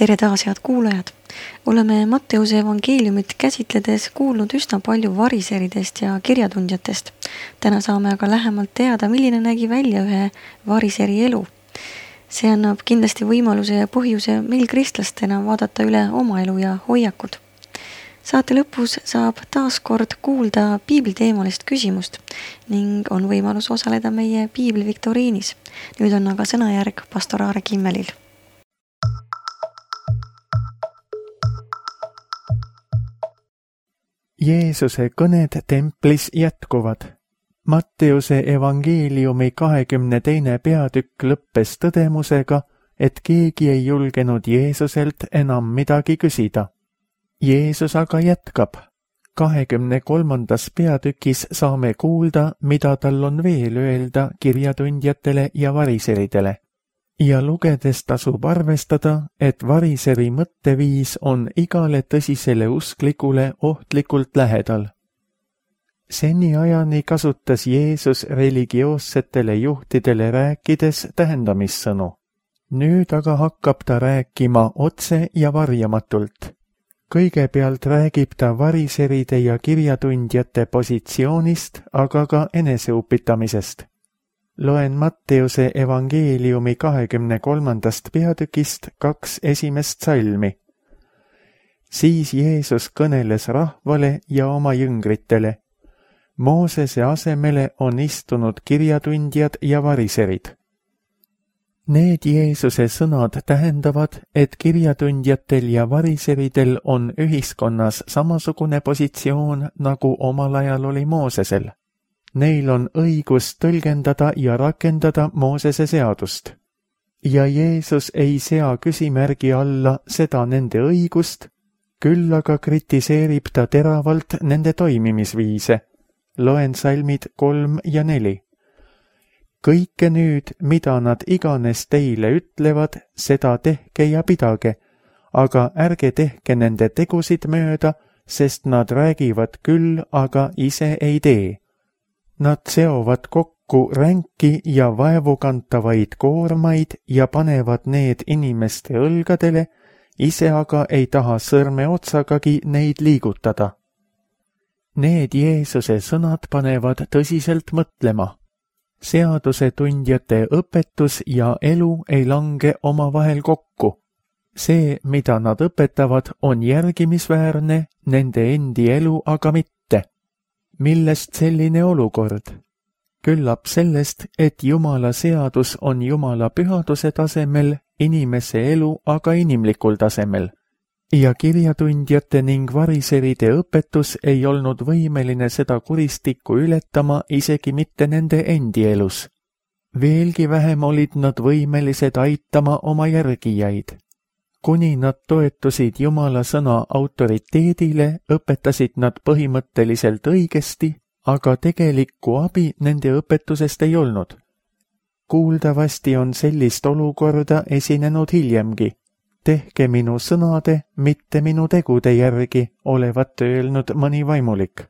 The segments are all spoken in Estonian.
Tere taas, head kuulajad! Oleme Matteuse evangeeliumit käsitledes kuulnud üsna palju variseridest ja kirjatundjatest. Täna saame aga lähemalt teada, milline nägi välja ühe variseri elu. See annab kindlasti võimaluse ja põhjuse meil kristlastena vaadata üle oma elu ja hoiakud. Saate lõpus saab taas kord kuulda piibliteemalist küsimust ning on võimalus osaleda meie piibliviktoriinis. Nüüd on aga sõnajärg pastor Aare Kimmelil. Jeesuse kõned templis jätkuvad. Matteuse evangeeliumi 22. peatükk lõppes tõdemusega, et keegi ei julgenud Jeesuselt enam midagi küsida. Jeesus aga jätkab. 23. peatükis saame kuulda, mida tal on veel öelda kirjatundjatele ja variseridele. Ja lugedes tasub arvestada, et variseri mõtteviis on igale tõsisele usklikule ohtlikult lähedal. Seniajani kasutas Jeesus religioossetele juhtidele rääkides tähendamissõnu. Nüüd aga hakkab ta rääkima otse ja varjamatult. Kõigepealt räägib ta variseride ja kirjatundjate positsioonist, aga ka eneseupitamisest. Loen Matteuse evangeeliumi 23. peatükist 2 esimest salmi. Siis Jeesus kõneles rahvale ja oma jüngritele. Moosese asemele on istunud kirjatundjad ja variserid. Need Jeesuse sõnad tähendavad, et kirjatundjatel ja variseridel on ühiskonnas samasugune positsioon, nagu omal ajal oli Moosesel. Neil on õigus tõlgendada ja rakendada Moosese seadust. Ja Jeesus ei sea küsimärgi alla seda nende õigust, küll aga kritiseerib ta teravalt nende toimimisviise. Loen salmid 3 ja 4. Kõike nüüd, mida nad iganes teile ütlevad, seda tehke ja pidage, aga ärge tehke nende tegusid mööda, sest nad räägivad küll, aga ise ei tee. Nad seovad kokku ränki ja vaevukantavaid koormaid ja panevad need inimeste õlgadele, ise aga ei taha sõrme otsagagi neid liigutada. Need Jeesuse sõnad panevad tõsiselt mõtlema. Seadusetundjate õpetus ja elu ei lange omavahel kokku. See, mida nad õpetavad, on järgimisväärne, nende endi elu aga mitte. Millest selline olukord? Küllap sellest, et Jumala seadus on Jumala pühaduse tasemel, inimese elu aga inimlikul tasemel. Ja kirjatundjate ning variseride õpetus ei olnud võimeline seda kuristikku ületama isegi mitte nende endi elus. Veelgi vähem olid nad võimelised aitama oma järgijaid. Kuni nad toetusid Jumala sõna autoriteedile, õpetasid nad põhimõtteliselt õigesti, aga tegelikku abi nende õpetusest ei olnud. Kuuldavasti on sellist olukorda esinenud hiljemgi. Tehke minu sõnade, mitte minu tegude järgi, olevat öelnud mõni vaimulik.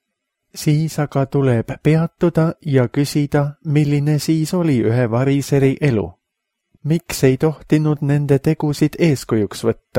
Siis aga tuleb peatuda ja küsida, milline siis oli ühe variseri elu. Miks ei tohtinud nende tegusid eeskujuks võtta?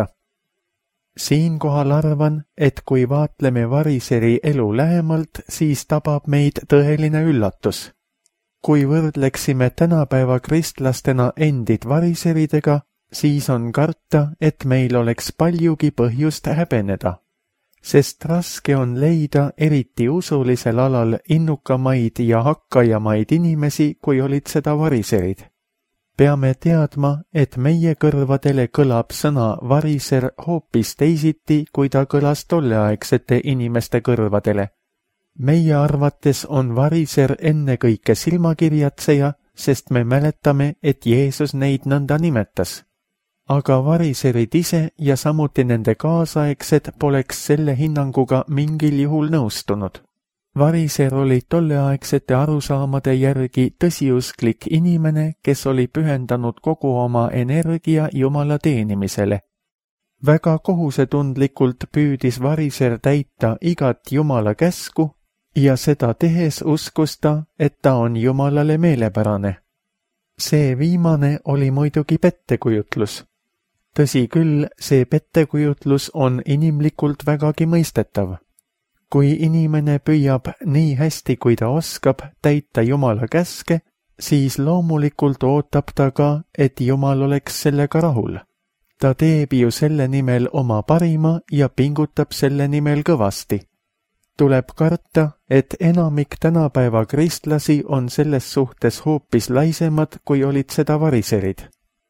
Siinkohal arvan, et kui vaatleme variseri elu lähemalt, siis tabab meid tõeline üllatus. Kui võrdleksime tänapäeva kristlastena endid variseridega, siis on karta, et meil oleks paljugi põhjust häbeneda. Sest raske on leida eriti usulisel alal innukamaid ja hakkajamaid inimesi, kui olid seda variserid. Peame teadma, et meie kõrvadele kõlab sõna variser hoopis teisiti, kui ta kõlas tolleaegsete inimeste kõrvadele. Meie arvates on variser ennekõike silmakirjatseja, sest me mäletame, et Jeesus neid nõnda nimetas. Aga variserid ise ja samuti nende kaasaegsed poleks selle hinnanguga mingil juhul nõustunud. Variser oli tolleaegsete arusaamade järgi tõsiusklik inimene, kes oli pühendanud kogu oma energia Jumala teenimisele. Väga kohusetundlikult püüdis variser täita igat Jumala käsku ja seda tehes uskus ta, et ta on Jumalale meelepärane. See viimane oli muidugi pettekujutlus. Tõsi küll, see pettekujutlus on inimlikult vägagi mõistetav. Kui inimene püüab nii hästi, kui ta oskab täita Jumala käske, siis loomulikult ootab ta ka, et Jumal oleks sellega rahul. Ta teeb ju selle nimel oma parima ja pingutab selle nimel kõvasti. Tuleb karta, et enamik tänapäeva kristlasi on selles suhtes hoopis laisemad, kui olid seda variserid.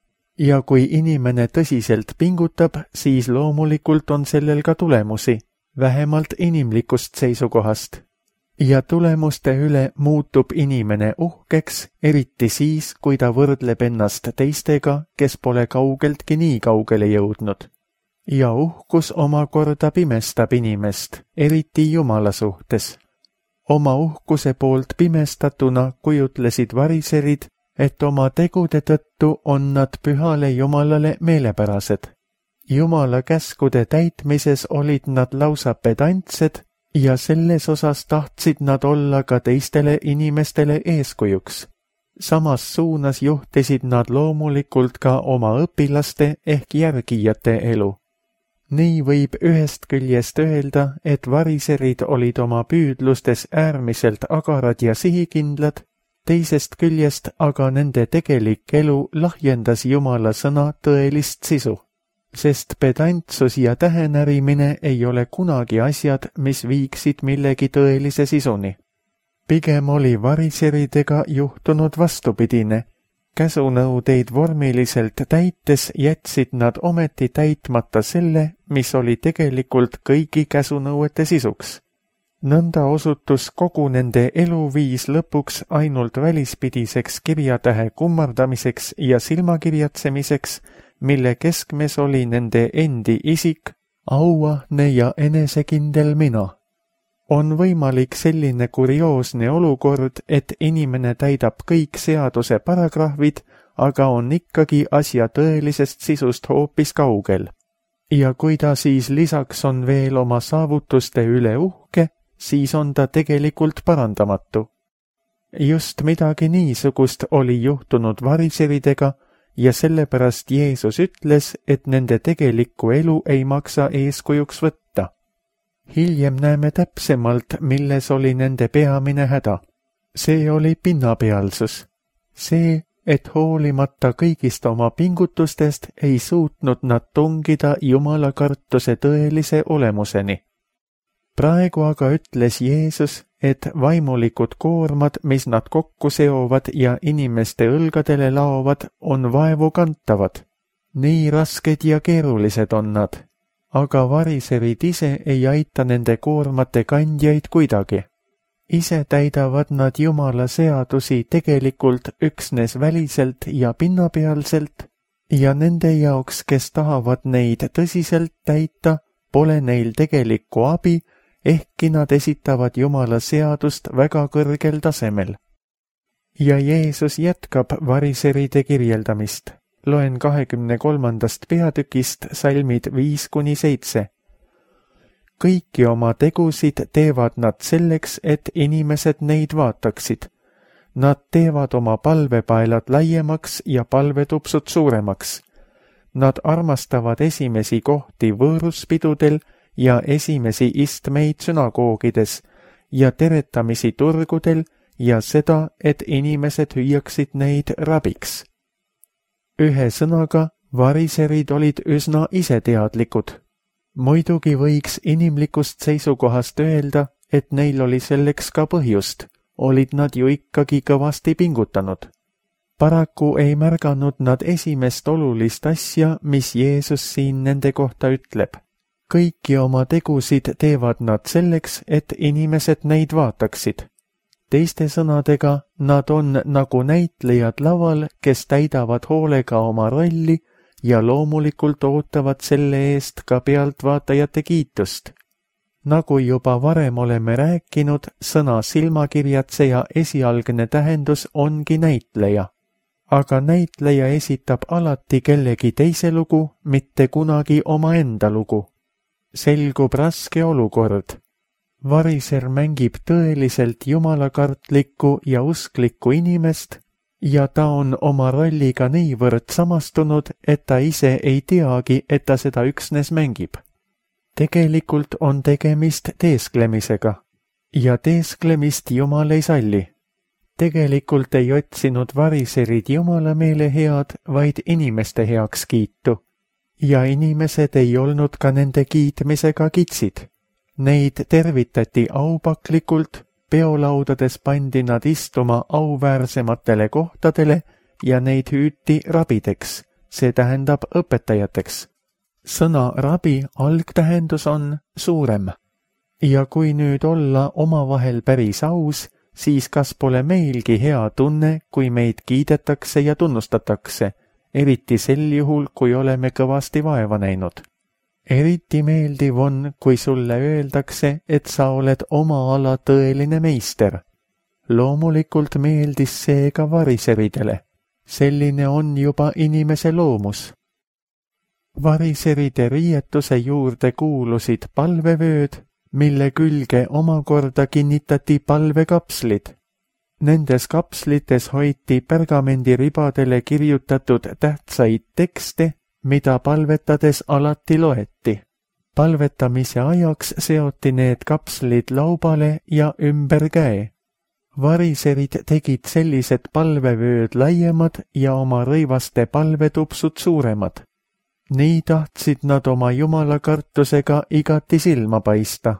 Ja kui inimene tõsiselt pingutab, siis loomulikult on sellel ka tulemusi, vähemalt inimlikust seisukohast. Ja tulemuste üle muutub inimene uhkeks, eriti siis, kui ta võrdleb ennast teistega, kes pole kaugeltki nii kaugele jõudnud. Ja uhkus omakorda pimestab inimest, eriti Jumala suhtes. Oma uhkuse poolt pimestatuna kujutlesid variserid, et oma tegude tõttu on nad pühale Jumalale meelepärased. Jumala käskude täitmises olid nad lausa pedantsed ja selles osas tahtsid nad olla ka teistele inimestele eeskujuks. Samas suunas juhtisid nad loomulikult ka oma õpilaste ehk järgijate elu. Nii võib ühest küljest öelda, et variserid olid oma püüdlustes äärmiselt agarad ja sihikindlad, teisest küljest aga nende tegelik elu lahjendas Jumala sõna tõelist sisu, sest pedantsus ja tähenärimine ei ole kunagi asjad, mis viiksid millegi tõelise sisuni. Pigem oli variseridega juhtunud vastupidine. Käsunõudeid vormiliselt täites jätsid nad ometi täitmata selle, mis oli tegelikult kõigi käsunõuete sisuks. Nõnda osutus kogu nende eluviis lõpuks ainult välispidiseks kirjatähe kummardamiseks ja silmakirjatsemiseks, mille keskmes oli nende endi isik, auahne ja enesekindel mina. On võimalik selline kurioosne olukord, et inimene täidab kõik seaduse paragrahvid, aga on ikkagi asja tõelisest sisust hoopis kaugel. Ja kui ta siis lisaks on veel oma saavutuste üle uhke, siis on ta tegelikult parandamatu. Just midagi niisugust oli juhtunud variseridega ja sellepärast Jeesus ütles, et nende tegelikku elu ei maksa eeskujuks võtta. Hiljem näeme täpsemalt, milles oli nende peamine häda. See oli pinnapealsus. See, et hoolimata kõigist oma pingutustest ei suutnud nad tungida Jumala kartuse tõelise olemuseni. Praegu aga ütles Jeesus, et vaimulikud koormad, mis nad kokku seovad ja inimeste õlgadele laovad, on vaevu kantavad. Nii rasked ja keerulised on nad. Aga variserid ise ei aita nende koormate kandjaid kuidagi. Ise täidavad nad Jumala seadusi tegelikult üksnes väliselt ja pinnapealselt ja nende jaoks, kes tahavad neid tõsiselt täita, pole neil tegelikku abi, ehkki nad esitavad Jumala seadust väga kõrgel tasemel. Ja Jeesus jätkab variseride kirjeldamist. Loen 23. peatükist salmid 5-7. Kõiki oma tegusid teevad nad selleks, et inimesed neid vaataksid. Nad teevad oma palvepaelad laiemaks ja palvetupsud suuremaks. Nad armastavad esimesi kohti võõruspidudel ja esimesi istmeid sünagoogides ja teretamisi turgudel ja seda, et inimesed hüüaksid neid rabiks. Ühe sõnaga, variserid olid üsna iseteadlikud. Muidugi võiks inimlikust seisukohast öelda, et neil oli selleks ka põhjust, olid nad ju ikkagi kõvasti pingutanud. Paraku ei märganud nad esimest olulist asja, mis Jeesus siin nende kohta ütleb. Kõiki oma tegusid teevad nad selleks, et inimesed neid vaataksid. Teiste sõnadega, nad on nagu näitlejad laval, kes täidavad hoolega oma rolli ja loomulikult ootavad selle eest ka pealtvaatajate kiitust. Nagu juba varem oleme rääkinud, sõna silmakirjatseja esialgne tähendus ongi näitleja. Aga näitleja esitab alati kellegi teise lugu, mitte kunagi omaenda lugu. Selgub raske olukord. Variser mängib tõeliselt jumalakartlikku ja usklikku inimest, ja ta on oma rolliga niivõrd samastunud, et ta ise ei teagi, et ta seda üksnes mängib. Tegelikult on tegemist teesklemisega ja teesklemist Jumal ei salli. Tegelikult ei otsinud variserid Jumala meele head, vaid inimeste heakskiitu. Ja inimesed ei olnud ka nende kiitmisega kitsid. Neid tervitati aupaklikult, peolaudades pandi nad istuma auväärsematele kohtadele ja neid hüüti rabideks, see tähendab õpetajateks. Sõna rabi algtähendus on suurem. Ja kui nüüd olla omavahel päris aus, siis kas pole meilgi hea tunne, kui meid kiidetakse ja tunnustatakse, eriti sel juhul, kui oleme kõvasti vaeva näinud. Eriti meeldiv on, kui sulle öeldakse, et sa oled oma ala tõeline meister. Loomulikult meeldis see ka variseridele. Selline on juba inimese loomus. Variseride riietuse juurde kuulusid palvevööd, mille külge omakorda kinnitati palvekapslid. Nendes kapslites hoiti pergamendiribadele kirjutatud tähtsaid tekste, mida palvetades alati loeti. Palvetamise ajaks seoti need kapslid laubale ja ümber käe. Variserid tegid sellised palvevööd laiemad ja oma rõivaste palvetupsud suuremad. Nii tahtsid nad oma jumalakartusega igati silma paista.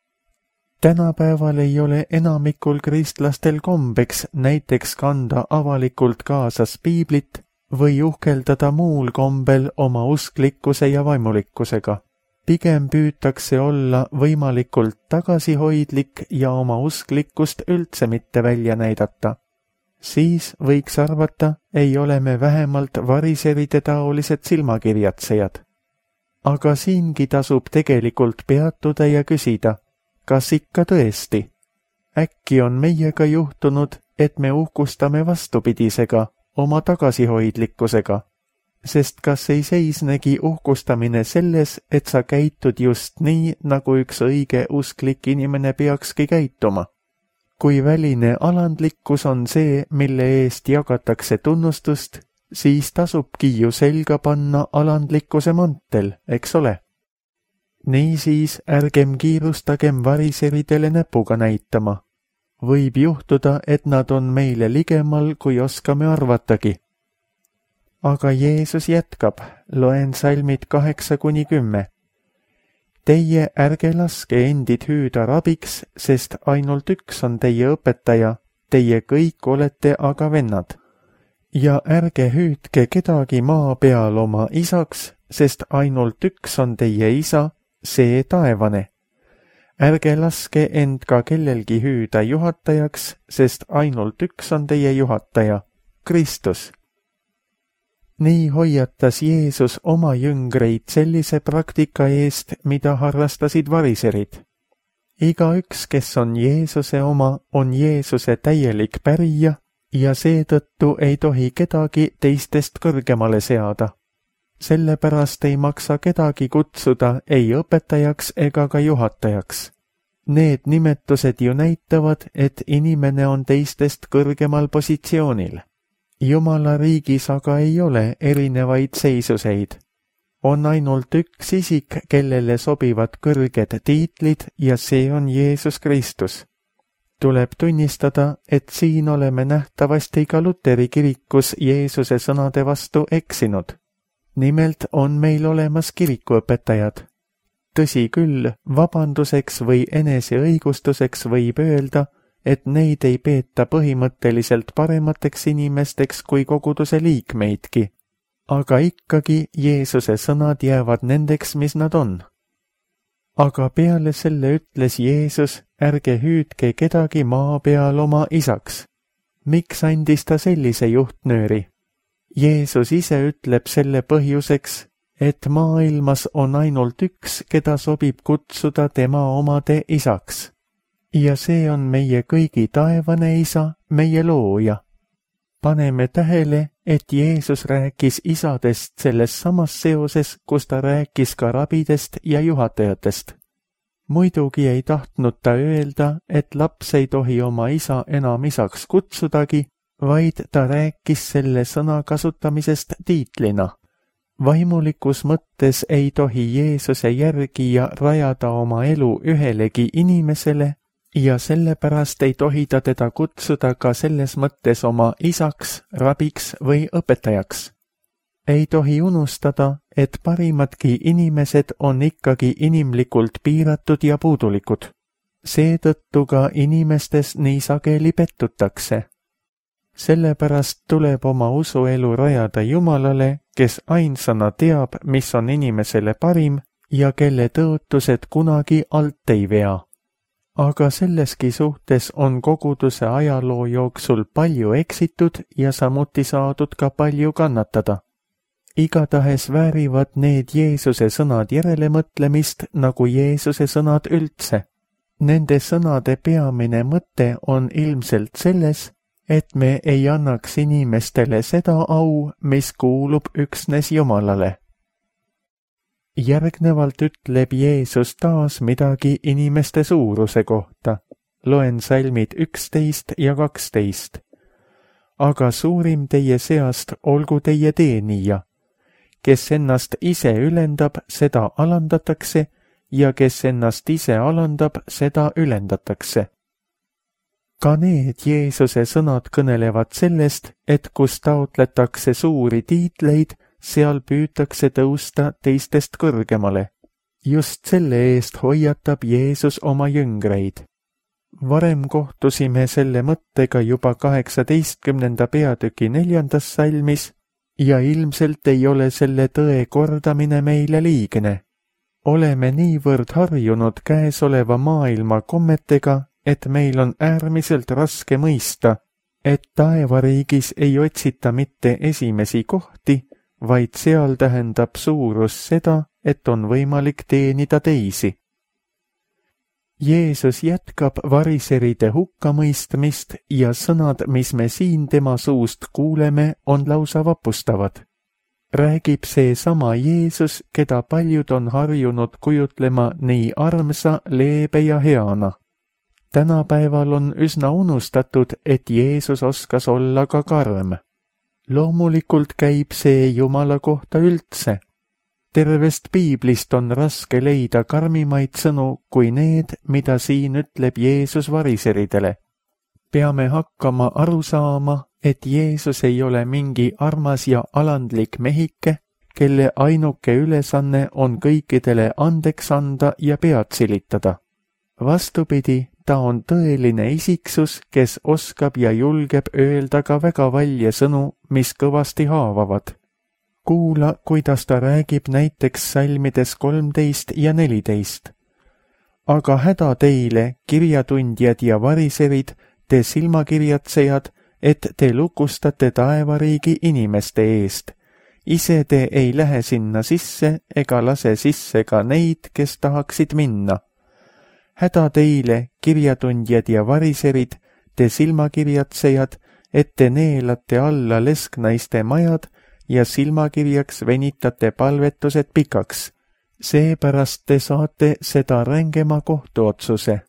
Tänapäeval ei ole enamikul kristlastel kombeks näiteks kanda avalikult kaasas piiblit või uhkeldada muul kombel oma usklikkuse ja vaimulikkusega. Pigem püütakse olla võimalikult tagasihoidlik ja oma usklikkust üldse mitte välja näidata. Siis võiks arvata, ei ole me vähemalt variseride taolised silmakirjatsejad. Aga siingi tasub tegelikult peatuda ja küsida, kas ikka tõesti? Äkki on meiega juhtunud, et me uhkustame vastupidisega, oma tagasihoidlikkusega? Sest kas ei seisnegi uhkustamine selles, et sa käitud just nii, nagu üks õige usklik inimene peakski käituma? Kui väline alandlikkus on see, mille eest jagatakse tunnustust, siis tasubki ju selga panna alandlikkuse mantel, eks ole? Niisiis ärgem kiirustagem variseridele näpuga näitama. Võib juhtuda, et nad on meile ligemal, kui oskame arvatagi. Aga Jeesus jätkab, loen salmid 8-10. Teie ärge laske endid hüüda rabiks, sest ainult üks on teie õpetaja, teie kõik olete aga vennad. Ja ärge hüüdke kedagi maa peal oma isaks, sest ainult üks on teie isa, see taevane. Ärge laske end ka kellelgi hüüda juhatajaks, sest ainult üks on teie juhataja, Kristus. Nii hoiatas Jeesus oma jüngreid sellise praktika eest, mida harrastasid variserid. Igaüks, kes on Jeesuse oma, on Jeesuse täielik pärija ja seetõttu ei tohi kedagi teistest kõrgemale seada. Sellepärast ei maksa kedagi kutsuda ei õpetajaks ega ka juhatajaks. Need nimetused ju näitavad, et inimene on teistest kõrgemal positsioonil. Jumala riigis aga ei ole erinevaid seisuseid. On ainult üks isik, kellele sobivad kõrged tiitlid ja see on Jeesus Kristus. Tuleb tunnistada, et siin oleme nähtavasti ka Luteri kirikus Jeesuse sõnade vastu eksinud. Nimelt on meil olemas kirikuõpetajad. Tõsi küll, vabanduseks või eneseõigustuseks võib öelda, et neid ei peeta põhimõtteliselt paremateks inimesteks kui koguduse liikmeidki. Aga ikkagi Jeesuse sõnad jäävad nendeks, mis nad on. Aga peale selle ütles Jeesus, ärge hüüdke kedagi maa peal oma isaks. Miks andis ta sellise juhtnööri? Jeesus ise ütleb selle põhjuseks, et maailmas on ainult üks, keda sobib kutsuda tema omade isaks. Ja see on meie kõigi taevane isa, meie looja. Paneme tähele, et Jeesus rääkis isadest selles samas seoses, kus ta rääkis ka rabidest ja juhatajatest. Muidugi ei tahtnud ta öelda, et laps ei tohi oma isa enam isaks kutsudagi, vaid ta rääkis selle sõna kasutamisest tiitlina. Vaimulikus mõttes ei tohi Jeesuse järgija rajada oma elu ühelegi inimesele ja sellepärast ei tohi ta teda kutsuda ka selles mõttes oma isaks, rabiks või õpetajaks. Ei tohi unustada, et parimadki inimesed on ikkagi inimlikult piiratud ja puudulikud. Seetõttu ka inimestes nii sageli pettutakse. Sellepärast tuleb oma usuelu rajada Jumalale, kes ainsana teab, mis on inimesele parim ja kelle tõotused kunagi alt ei vea. Aga selleski suhtes on koguduse ajaloo jooksul palju eksitud ja samuti saadud ka palju kannatada. Igatahes väärivad need Jeesuse sõnad järelemõtlemist nagu Jeesuse sõnad üldse. Nende sõnade peamine mõte on ilmselt selles, et me ei annaks inimestele seda au, mis kuulub üksnes Jumalale. Järgnevalt ütleb Jeesus taas midagi inimeste suuruse kohta. Loen salmid 11 ja 12. Aga suurim teie seast olgu teie teenija, kes ennast ise ülendab, seda alandatakse, ja kes ennast ise alandab, seda ülendatakse. Ka need Jeesuse sõnad kõnelevad sellest, et kus taotletakse suuri tiitleid, seal püütakse tõusta teistest kõrgemale. Just selle eest hoiatab Jeesus oma jüngreid. Varem kohtusime selle mõttega juba 18. peatüki 4. salmis ja ilmselt ei ole selle tõe kordamine meile liigne. Oleme niivõrd harjunud käesoleva maailma kommetega, et meil on äärmiselt raske mõista, et taevariigis ei otsita mitte esimesi kohti, vaid seal tähendab suurus seda, et on võimalik teenida teisi. Jeesus jätkab variseride hukkamõistmist ja sõnad, mis me siin tema suust kuuleme, on lausa vapustavad. Räägib see sama Jeesus, keda paljud on harjunud kujutlema nii armsa, leebe ja heana. Tänapäeval on üsna unustatud, et Jeesus oskas olla ka karm. Loomulikult käib see Jumala kohta üldse. Tervest piiblist on raske leida karmimaid sõnu kui need, mida siin ütleb Jeesus variseridele. Peame hakkama aru saama, et Jeesus ei ole mingi armas ja alandlik mehike, kelle ainuke ülesanne on kõikidele andeks anda ja pead silitada. Vastupidi, ta on tõeline isiksus, kes oskab ja julgeb öelda ka väga valje sõnu, mis kõvasti haavavad. Kuula, kuidas ta räägib näiteks salmides 13 ja 14. Aga häda teile, kirjatundjad ja variserid, te silmakirjatsejad, et te lukustate taevariigi inimeste eest. Ise te ei lähe sinna sisse ega lase sisse ka neid, kes tahaksid minna. Häda teile, kirjatundjad ja variserid, te silmakirjatsejad, et te neelate alla lesknaiste majad ja silmakirjaks venitate palvetused pikaks. Seepärast te saate seda rängema kohtuotsuse.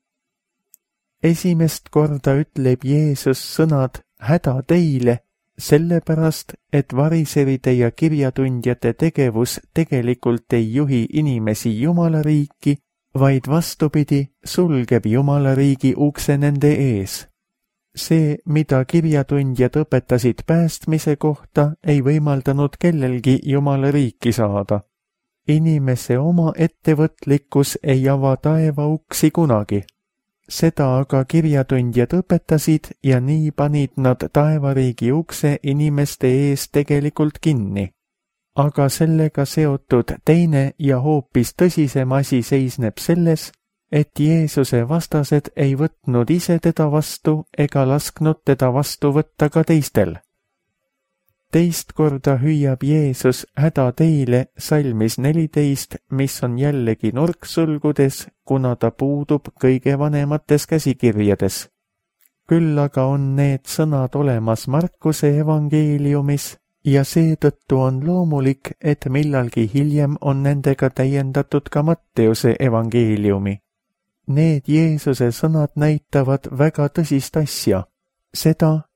Esimest korda ütleb Jeesus sõnad häda teile, sellepärast, et variseride ja kirjatundjate tegevus tegelikult ei juhi inimesi Jumala riiki, vaid vastupidi, sulgeb Jumala riigi ukse nende ees. See, mida kirjatundjad õpetasid päästmise kohta, ei võimaldanud kellelgi Jumala riiki saada. Inimese oma ettevõtlikkus ei ava taeva uksi kunagi. Seda aga kirjatundjad õpetasid ja nii panid nad taevariigi ukse inimeste ees tegelikult kinni. Aga sellega seotud teine ja hoopis tõsisem asi seisneb selles, et Jeesuse vastased ei võtnud ise teda vastu ega lasknud teda vastu võtta ka teistel. Teist korda hüüab Jeesus häda teile salmis 14, mis on jällegi nurksulgudes, kuna ta puudub kõige vanemates käsikirjades. Küll aga on need sõnad olemas Markuse evangeeliumis ja seetõttu on loomulik, et millalgi hiljem on nendega täiendatud ka Matteuse evangeeliumi. Need Jeesuse sõnad näitavad väga tõsist asja. Seda,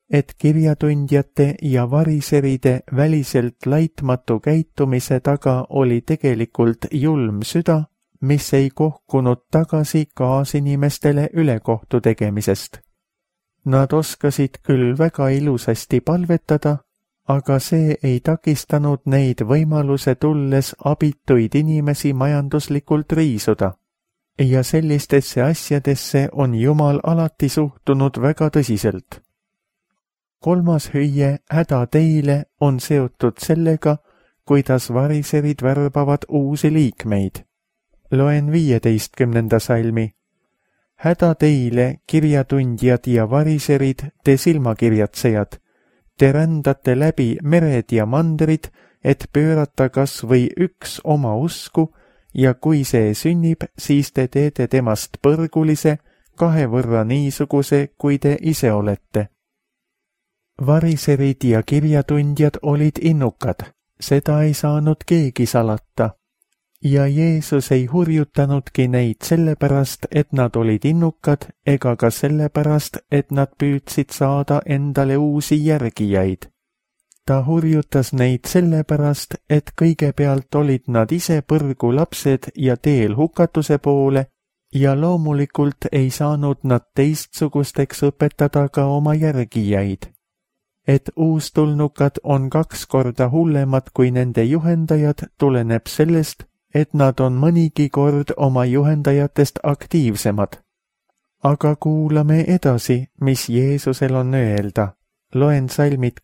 et kirjatundjate ja variseride väliselt laitmatu käitumise taga oli tegelikult julm süda, mis ei kohkunud tagasi kaasinimestele ülekohtu tegemisest. Nad oskasid küll väga ilusasti palvetada, aga see ei takistanud neid võimaluse tulles abituid inimesi majanduslikult riisuda. Ja sellistesse asjadesse on Jumal alati suhtunud väga tõsiselt. 3. hüüe häda teile on seotud sellega, kuidas variserid värbavad uusi liikmeid. Loen 15. salmi. Häda teile, kirjatundjad ja variserid, te silmakirjatsejad. Te rändate läbi mered ja mandrid, et pöörata kas või üks oma usku, ja kui see sünnib, siis te teete temast põrgulise, 2 võrra niisuguse, kui te ise olete. Variserid ja kirjatundjad olid innukad, seda ei saanud keegi salata. Ja Jeesus ei hurjutanudki neid sellepärast, et nad olid innukad, ega ka sellepärast, et nad püüdsid saada endale uusi järgijaid. Ta hurjutas neid sellepärast, et kõigepealt olid nad ise põrgulapsed ja teel hukatuse poole, ja loomulikult ei saanud nad teistsugusteks õpetada ka oma järgijaid. Et uustulnukad on 2 korda hullemad kui nende juhendajad, tuleneb sellest, et nad on mõnigi kord oma juhendajatest aktiivsemad. Aga kuulame edasi, mis Jeesusel on öelda. Loen salmid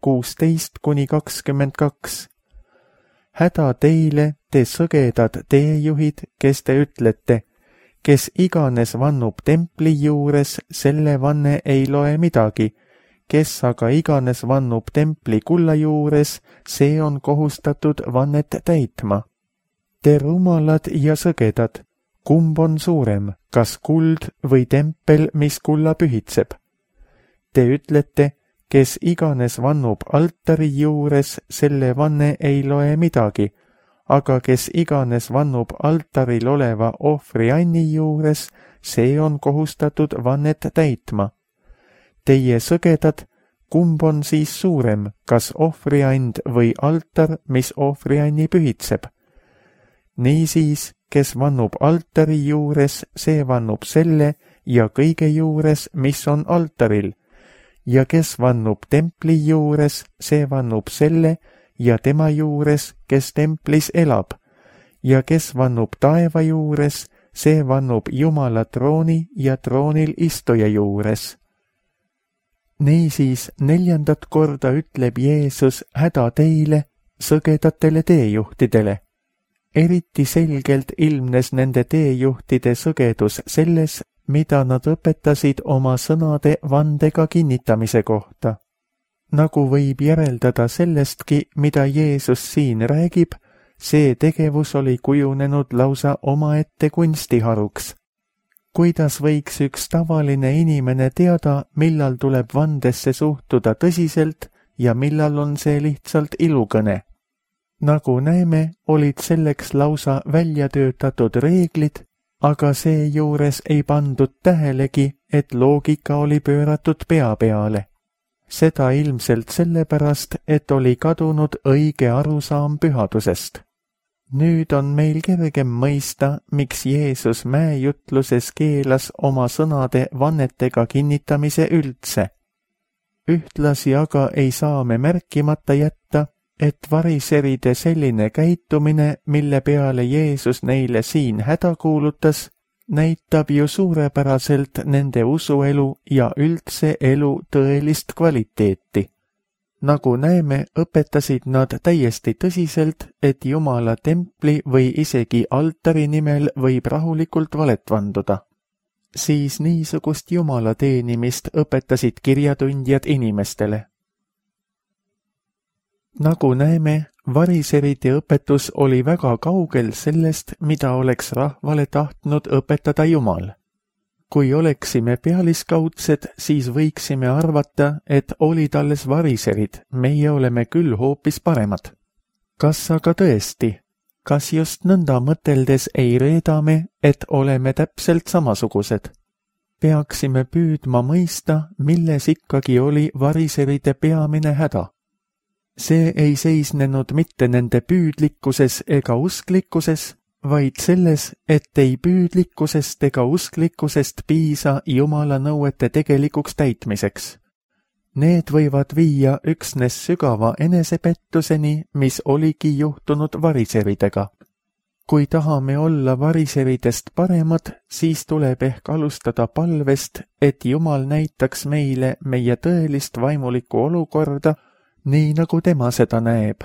16-22. Häda teile, te sõgedad teejuhid, kes te ütlete, kes iganes vannub templi juures, selle vanne ei loe midagi, kes aga iganes vannub templi kulla juures, see on kohustatud vannet täitma. Te rumalad ja sõgedad, kumb on suurem, kas kuld või tempel, mis kulla pühitseb? Te ütlete, kes iganes vannub altari juures, selle vanne ei loe midagi, aga kes iganes vannub altaril oleva ohvrianni juures, see on kohustatud vannet täitma. Teie sõgedad, kumb on siis suurem, kas ohvriand või altar, mis ohvrianni pühitseb? Niisiis, kes vannub altari juures, see vannub selle ja kõige juures, mis on altaril, ja kes vannub templi juures, see vannub selle ja tema juures, kes templis elab, ja kes vannub taeva juures, see vannub Jumala trooni ja troonil istuja juures. Niisiis 4. korda ütleb Jeesus häda teile, sõgedatele teejuhtidele. Eriti selgelt ilmnes nende teejuhtide sõgedus selles, mida nad õpetasid oma sõnade vandega kinnitamise kohta. Nagu võib järeldada sellestki, mida Jeesus siin räägib, see tegevus oli kujunenud lausa omaette kunstiharuks. Kuidas võiks üks tavaline inimene teada, millal tuleb vandesse suhtuda tõsiselt ja millal on see lihtsalt ilukõne? Nagu näeme, olid selleks lausa välja töötatud reeglid, aga seejuures ei pandud tähelegi, et loogika oli pööratud pea peale. Seda ilmselt sellepärast, et oli kadunud õige arusaam pühadusest. Nüüd on meil kergem mõista, miks Jeesus mäejutluses keelas oma sõnade vannetega kinnitamise üldse. Ühtlasi aga ei saa me märkimata jätta, et variseride selline käitumine, mille peale Jeesus neile siin häda kuulutas, näitab ju suurepäraselt nende usuelu ja üldse elu tõelist kvaliteeti. Nagu näeme, õpetasid nad täiesti tõsiselt, et Jumala templi või isegi altari nimel võib rahulikult valet vanduda. Siis niisugust Jumala teenimist õpetasid kirjatundjad inimestele. Nagu näeme, variserite õpetus oli väga kaugel sellest, mida oleks rahvale tahtnud õpetada Jumal. Kui oleksime pealiskaudsed, siis võiksime arvata, et olid alles variserid, meie oleme küll hoopis paremad. Kas aga tõesti? Kas just nõnda mõteldes ei reeda me, et oleme täpselt samasugused? peaksime püüdma mõista, milles ikkagi oli variseride peamine häda. See ei seisnenud mitte nende püüdlikkuses ega usklikkuses, vaid selles, et ei püüdlikkusest ega usklikkusest piisa Jumala nõuete tegelikuks täitmiseks. Need võivad viia üksnes sügava enesepettuseni, mis oligi juhtunud variseridega. Kui tahame olla variseridest paremad, siis tuleb ehk alustada palvest, et Jumal näitaks meile meie tõelist vaimulikku olukorda, nii nagu tema seda näeb.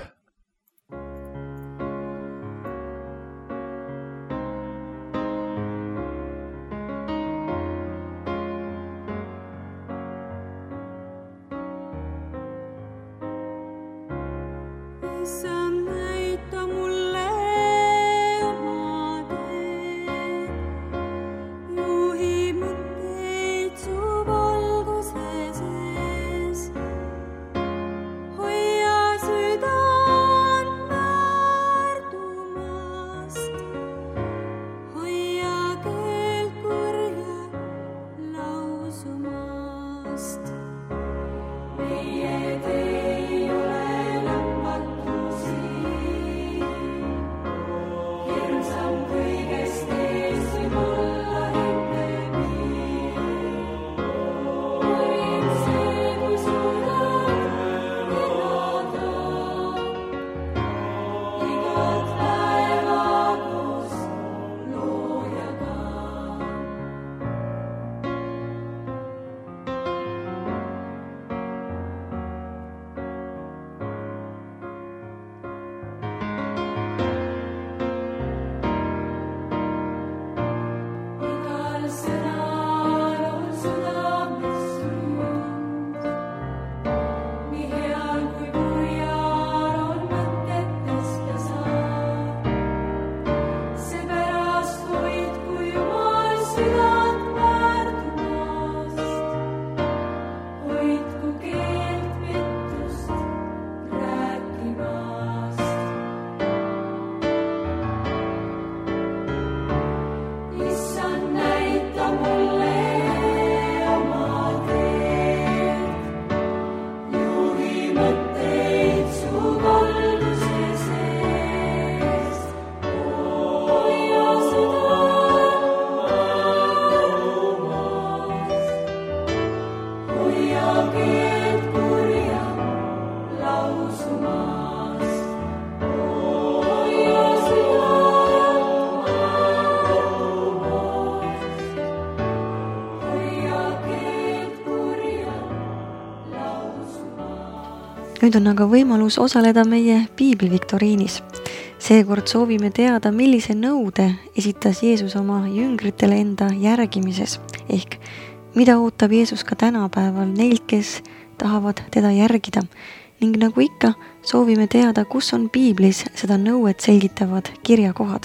Nüüd on aga võimalus osaleda meie piibliviktoriinis. Seekord soovime teada, millise nõude esitas Jeesus oma jüngritele enda järgimises, ehk mida ootab Jeesus ka tänapäeval neilt, kes tahavad teda järgida. Ning nagu ikka, soovime teada, kus on piiblis seda nõuet selgitavad kirjakohad.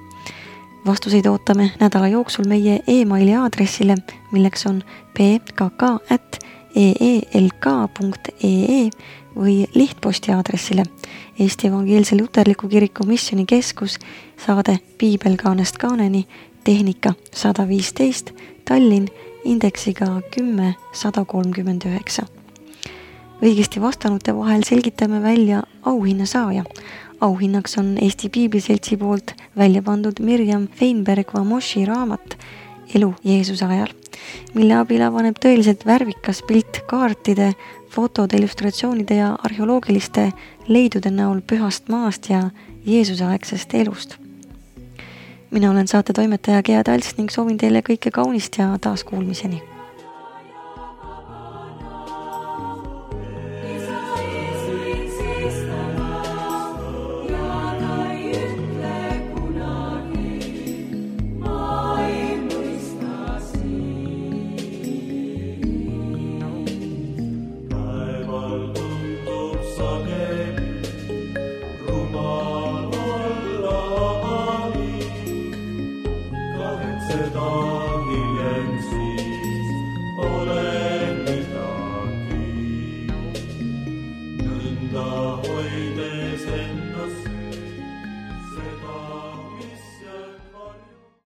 Vastuseid ootame nädala jooksul meie e-maili aadressile, milleks on pkk@eelk.ee või lihtposti aadressile Eesti Evangeelse Luterliku Kiriku Missioonikeskus, saade Piibel kaanest kaaneni, tehnika 115, Tallinn, indeksiga 10139. Õigesti vastanute vahel selgitame välja auhinna saaja. Auhinnaks on Eesti Piibliseltsi poolt välja pandud Mirjam Feinberg-Vamoshi raamat Elu Jeesuse ajal, mille abil avaneb tõeliselt värvikas pilt kaartide, fotode, illustratsioonide ja arheoloogiliste leidude näol pühast maast ja Jeesuse aegsest elust. Mina olen saate toimetaja Gea Talts ning soovin teile kõike kaunist ja taaskuulmiseni. Seda hiljem